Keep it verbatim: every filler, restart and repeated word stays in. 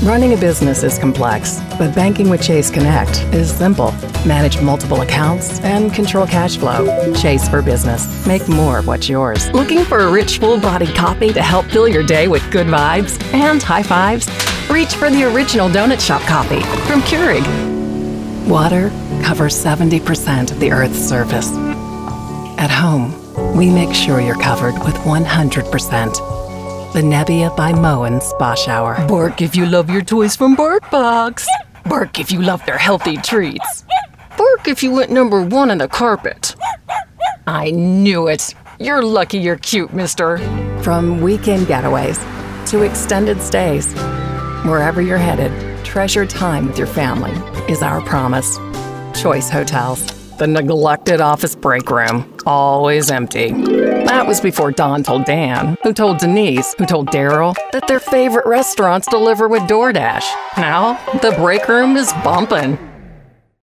Running a business is complex, but banking with Chase Connect is simple. Manage multiple accounts and control cash flow. Chase for Business. Make more of what's yours. Looking for a rich, full-bodied coffee to help fill your day with good vibes and high fives? Reach for the original Donut Shop coffee from Keurig. Water covers seventy percent of the Earth's surface. At home, we make sure you're covered with one hundred percent. The Nebbia by Moen Spa Shower. Bark if you love your toys from BarkBox. Bark if you love their healthy treats. Bark if you went number one on the carpet. I knew it. You're lucky you're cute, mister. From weekend getaways to extended stays, wherever you're headed, treasure time with your family is our promise. Choice Hotels. The neglected office break room, always empty. That was before Don told Dan, who told Denise, who told Daryl, that their favorite restaurants deliver with DoorDash. Now, the break room is bumping.